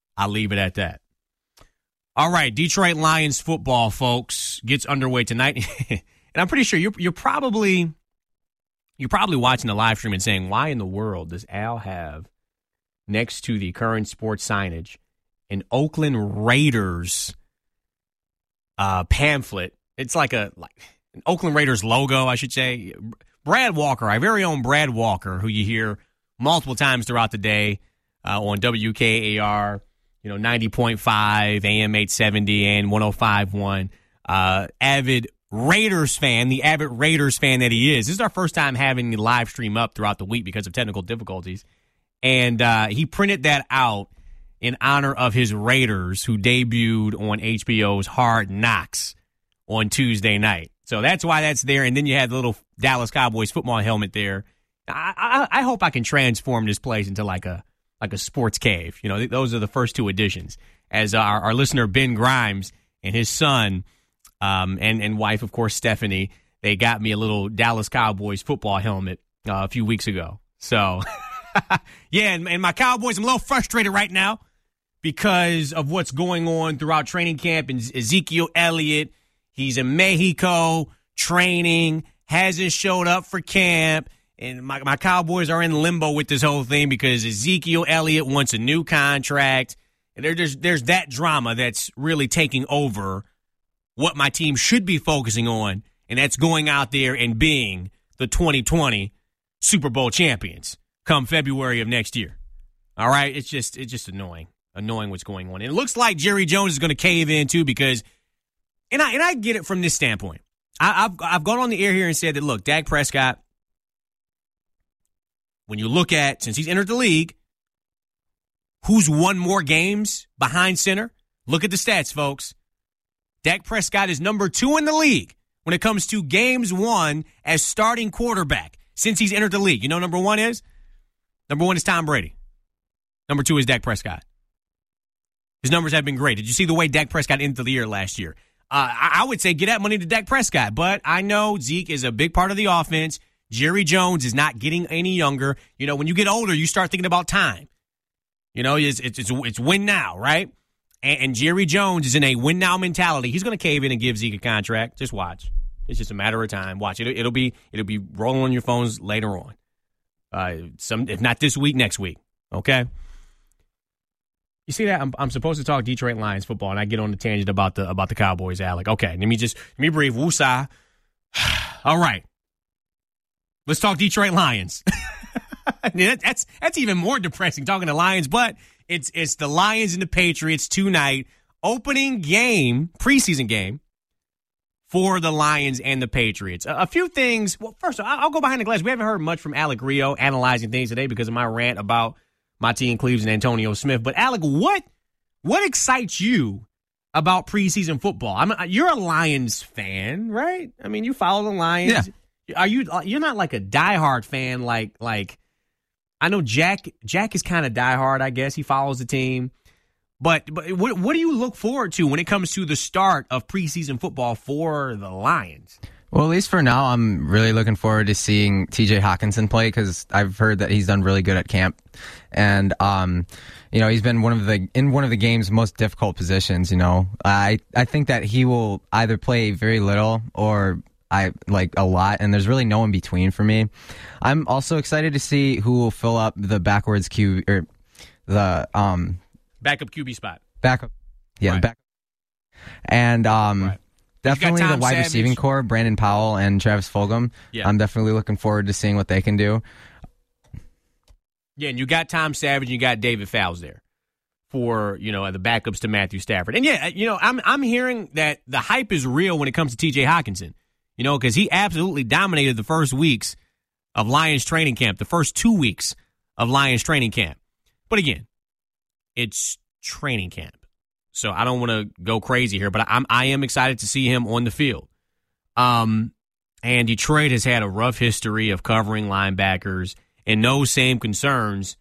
Speaker 9: All right, Detroit Lions football, folks, gets underway tonight. And I'm pretty sure you're probably watching the live stream and saying, why in the world does Al have next to the current sports signage an Oakland Raiders pamphlet? It's like an Oakland Raiders logo, I should say. Brad Walker, our very own Brad Walker, who you hear multiple times throughout the day on WKAR, 90.5, AM 870, and 105.1. Avid Raiders fan, the avid Raiders fan that he is. This is our first time having the live stream up throughout the week because of technical difficulties. And he printed that out in honor of his Raiders, who debuted on HBO's Hard Knocks on Tuesday night. So that's why that's there. And then you had the little Dallas Cowboys football helmet there. I hope I can transform this place into like a sports cave. Those are the first two editions. As our listener Ben Grimes and his son and wife, of course, Stephanie, they got me a little Dallas Cowboys football helmet a few weeks ago. So, yeah, and my Cowboys, I'm a little frustrated right now because of what's going on throughout training camp. And Ezekiel Elliott, he's in Mexico training, hasn't showed up for camp. And my Cowboys are in limbo with this whole thing because Ezekiel Elliott wants a new contract. And there's that drama that's really taking over what my team should be focusing on, and that's going out there and being the 2020 Super Bowl champions come February of next year. All right? It's just annoying what's going on. And it looks like Jerry Jones is going to cave in too because and I get it from this standpoint. I've gone on the air here and said that, look, Dak Prescott, when you look at, since he's entered the league, who's won more games behind center? Look at the stats, folks. Dak Prescott is number 2 in the league when it comes to games won as starting quarterback since he's entered the league. You know number 1 is? Number 1 is Tom Brady. Number 2 is Dak Prescott. His numbers have been great. Did you see the way Dak Prescott ended the year last year? I would say get that money to Dak Prescott, but I know Zeke is a big part of the offense. Jerry Jones is not getting any younger. You know, when you get older, you start thinking about time. You know, it's win now, right? And Jerry Jones is in a win now mentality. He's going to cave in and give Zeke a contract. Just watch. It's just a matter of time. Watch it. It'll be rolling on your phones later on. If not this week, next week. Okay. You see that? I'm supposed to talk Detroit Lions football, and I get on the tangent about the Cowboys, Alec. Okay, let me breathe. Woosah. All right. Let's talk Detroit Lions. That's even more depressing talking to Lions, but it's the Lions and the Patriots tonight. Opening game, preseason game for the Lions and the Patriots. A few things. Well, first, I'll go behind the glass. We haven't heard much from Alec Rio analyzing things today because of my rant about Martin Cleaves and Antonio Smith. But Alec, what excites you about preseason football? You're a Lions fan, right? I mean, you follow the Lions. Yeah. You're not like a diehard fan like I know Jack is kind of diehard, I guess. He follows the team. But what do you look forward to when it comes to the start of preseason football for the Lions?
Speaker 10: Well, at least for now, I'm really looking forward to seeing TJ Hawkinson play because I've heard that he's done really good at camp. And, he's been in one of the game's most difficult positions, I think that he will either play very little or a lot, and there's really no in between for me. I'm also excited to see who will fill up the backwards QB or the
Speaker 9: backup QB spot.
Speaker 10: Backup, yeah, right. Backup, and right. Definitely the wide receiving core, Brandon Powell and Travis Fulgham. Yeah. I'm definitely looking forward to seeing what they can do.
Speaker 9: Yeah, and you got Tom Savage and you got David Fowles there for, the backups to Matthew Stafford. And yeah, I'm hearing that the hype is real when it comes to TJ Hawkinson. Because he absolutely dominated the first weeks of Lions training camp, the first 2 weeks of Lions training camp. But again, it's training camp. So I don't want to go crazy here, but I am excited to see him on the field. And Detroit has had a rough history of covering linebackers, and those same concerns,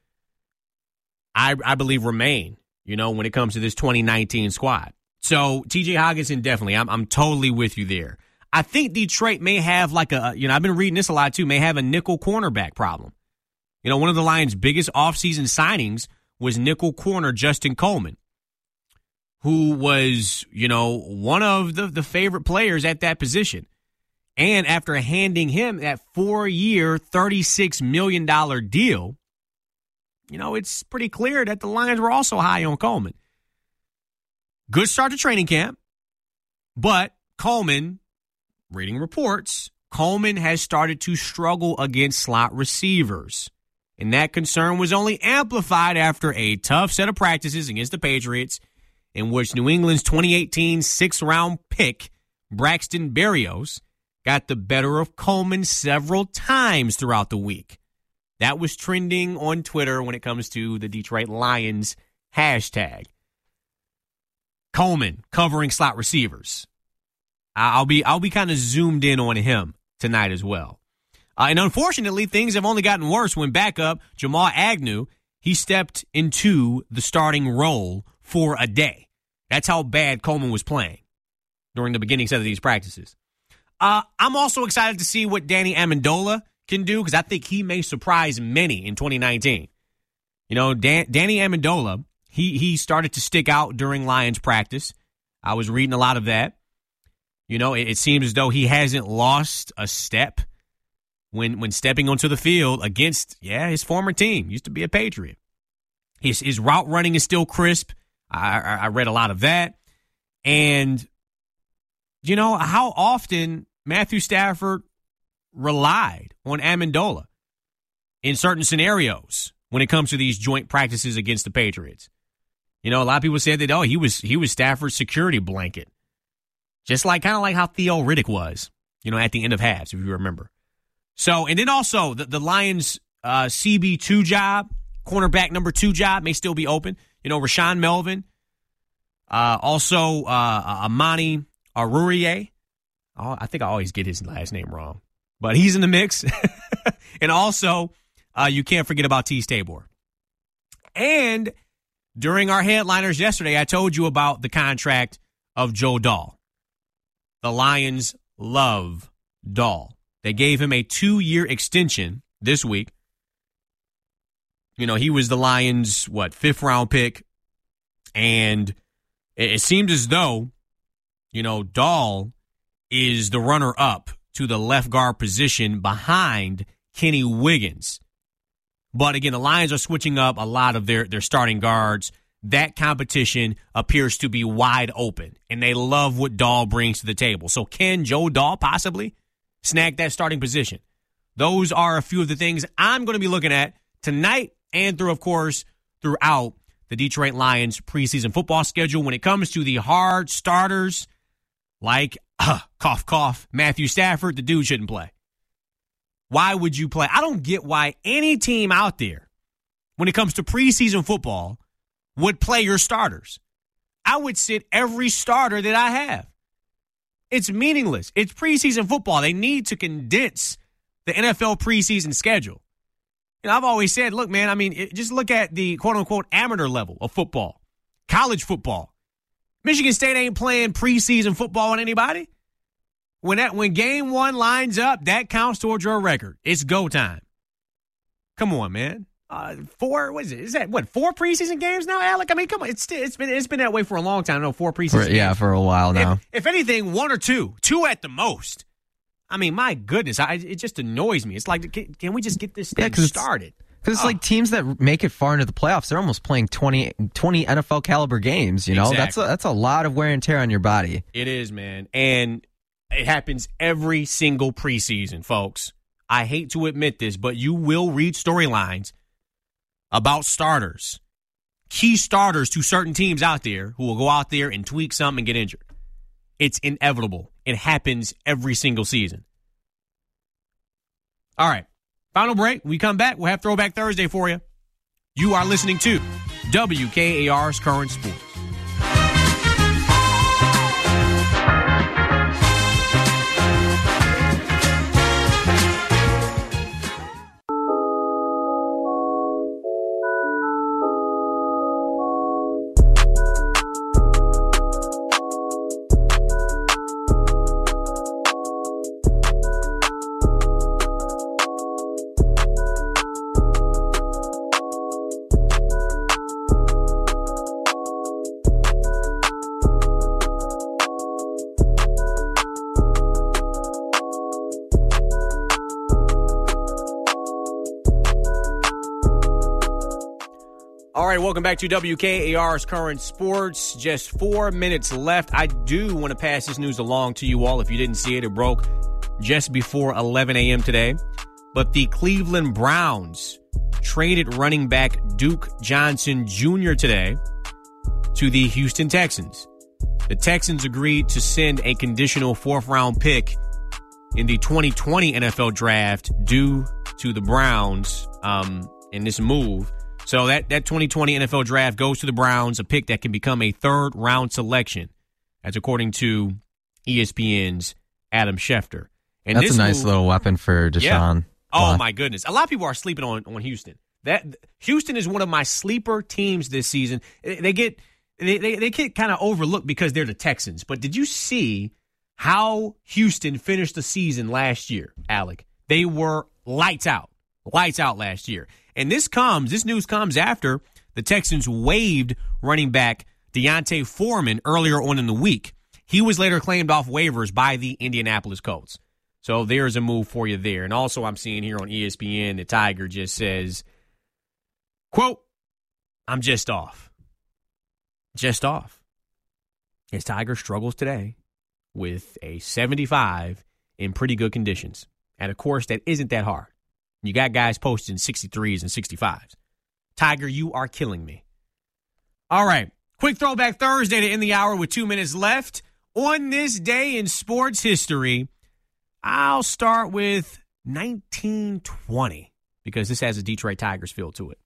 Speaker 9: I believe, remain, when it comes to this 2019 squad. So TJ Hawkinson, definitely, I'm totally with you there. I think Detroit may have I've been reading this a lot too, may have a nickel cornerback problem. One of the Lions' biggest offseason signings was nickel corner Justin Coleman, who was, one of the favorite players at that position. And after handing him that 4-year, $36 million deal, it's pretty clear that the Lions were also high on Coleman. Good start to training camp, but Coleman, reading reports, Coleman has started to struggle against slot receivers. And that concern was only amplified after a tough set of practices against the Patriots, in which New England's 2018 6th-round pick, Braxton Berrios, got the better of Coleman several times throughout the week. That was trending on Twitter when it comes to the Detroit Lions hashtag. Coleman covering slot receivers. I'll be kind of zoomed in on him tonight as well. And unfortunately, things have only gotten worse when backup Jamal Agnew, he stepped into the starting role for a day. That's how bad Coleman was playing during the beginning set of these practices. I'm also excited to see what Danny Amendola can do because I think he may surprise many in 2019. Danny Amendola, he started to stick out during Lions practice. I was reading a lot of that. It seems as though he hasn't lost a step when stepping onto the field against, his former team. Used to be a Patriot. His route running is still crisp. I read a lot of that. And, how often Matthew Stafford relied on Amendola in certain scenarios when it comes to these joint practices against the Patriots. A lot of people said that, he was Stafford's security blanket. Just kind of like how Theo Riddick was, at the end of halves, if you remember. So, and then also the Lions' CB2 job cornerback number 2 job may still be open. Rashawn Melvin. Also, Amani Arurier. Oh, I think I always get his last name wrong. But he's in the mix. And also, you can't forget about Tease Tabor. And during our headliners yesterday, I told you about the contract of Joe Dahl. The Lions love Dahl. They gave him a 2-year extension this week. He was the Lions, 5th-round pick. And it seemed as though, Dahl is the runner-up to the left guard position behind Kenny Wiggins. But again, the Lions are switching up a lot of their starting guards. That competition appears to be wide open, and they love what Dahl brings to the table. So can Joe Dahl possibly snag that starting position? Those are a few of the things I'm going to be looking at tonight and throughout the Detroit Lions preseason football schedule. When it comes to the hard starters like, cough, cough, Matthew Stafford, the dude shouldn't play. Why would you play? I don't get why any team out there, when it comes to preseason football, would play your starters. I would sit every starter that I have. It's meaningless. It's preseason football. They need to condense the NFL preseason schedule. I've always said, look, man, just look at the quote-unquote amateur level of football, college football. Michigan State ain't playing preseason football on anybody. When game 1 lines up, that counts towards your record. It's go time. Come on, man. 4, what is it? Is that 4 preseason games now, Alec? Come on. It's been that way for a long time. No, 4 preseason games.
Speaker 10: Yeah, for a while now.
Speaker 9: If anything, 1 or 2 at the most. My goodness, it just annoys me. It's like, can we just get this thing started?
Speaker 10: Because it's like teams that make it far into the playoffs, they're almost playing 20 NFL caliber games.
Speaker 9: Exactly.
Speaker 10: That's a lot of wear and tear on your body.
Speaker 9: It is, man, and it happens every single preseason, folks. I hate to admit this, but you will read storylines about starters, key starters to certain teams out there who will go out there and tweak something and get injured. It's inevitable. It happens every single season. All right. Final break. When we come back, we'll have Throwback Thursday for you. You are listening to WKAR's Current Sports. All right, welcome back to WKAR's Current Sports. Just 4 minutes left. I do want to pass this news along to you all. If you didn't see it, it broke just before 11 a.m. today. But the Cleveland Browns traded running back Duke Johnson Jr. today to the Houston Texans. The Texans agreed to send a conditional 4th-round pick in the 2020 NFL Draft due to the Browns in this move. So that 2020 NFL Draft goes to the Browns, a pick that can become a 3rd-round selection. That's according to ESPN's Adam Schefter. And
Speaker 10: that's a nice little weapon for Deshaun.
Speaker 9: Yeah. Oh, my goodness. A lot of people are sleeping on Houston. Houston is one of my sleeper teams this season. They get kind of overlooked because they're the Texans. But did you see how Houston finished the season last year, Alec? They were lights out last year. And this news comes after the Texans waived running back Deontay Foreman earlier on in the week. He was later claimed off waivers by the Indianapolis Colts. So there's a move for you there. And also I'm seeing here on ESPN, the Tiger just says, quote, "I'm just off." Just off. His Tiger struggles today with a 75 in pretty good conditions at a course that isn't that hard. You got guys posting 63s and 65s. Tiger, you are killing me. All right. Quick Throwback Thursday to end the hour with 2 minutes left. On this day in sports history, I'll start with 1920 because this has a Detroit Tigers feel to it.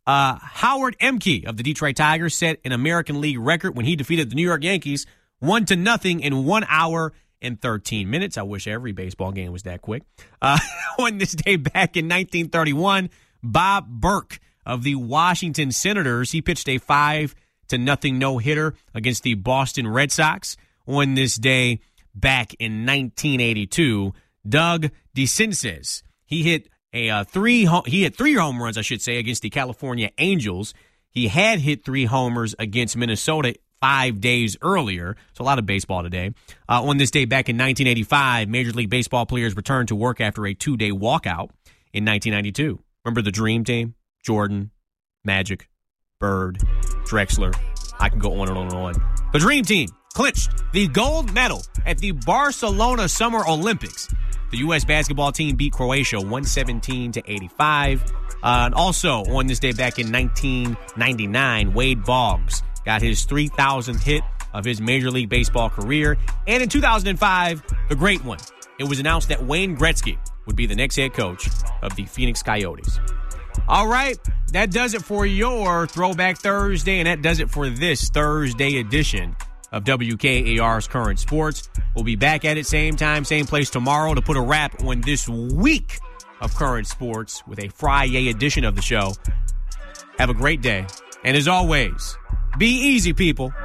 Speaker 9: Howard Emke of the Detroit Tigers set an American League record when he defeated the New York Yankees 1-0 in 1 hour and 13 minutes. I wish every baseball game was that quick. On this day back in 1931, Bob Burke of the Washington Senators, he pitched a 5-0 no-hitter against the Boston Red Sox. On this day back in 1982, Doug DeCinces, he hit three home runs, I should say, against the California Angels. He had hit 3 homers against Minnesota 5 days earlier, so a lot of baseball today. On this day back in 1985, Major League Baseball players returned to work after a 2-day walkout in 1992. Remember the Dream Team? Jordan, Magic, Bird, Drexler. I can go on and on and on. The Dream Team clinched the gold medal at the Barcelona Summer Olympics. The U.S. basketball team beat Croatia 117-85. And also, on this day back in 1999, Wade Boggs got his 3,000th hit of his Major League Baseball career. And in 2005, the great one, it was announced that Wayne Gretzky would be the next head coach of the Phoenix Coyotes. All right, that does it for your Throwback Thursday, and that does it for this Thursday edition of WKAR's Current Sports. We'll be back at it same time, same place tomorrow to put a wrap on this week of Current Sports with a Friday edition of the show. Have a great day. And as always, be easy, people.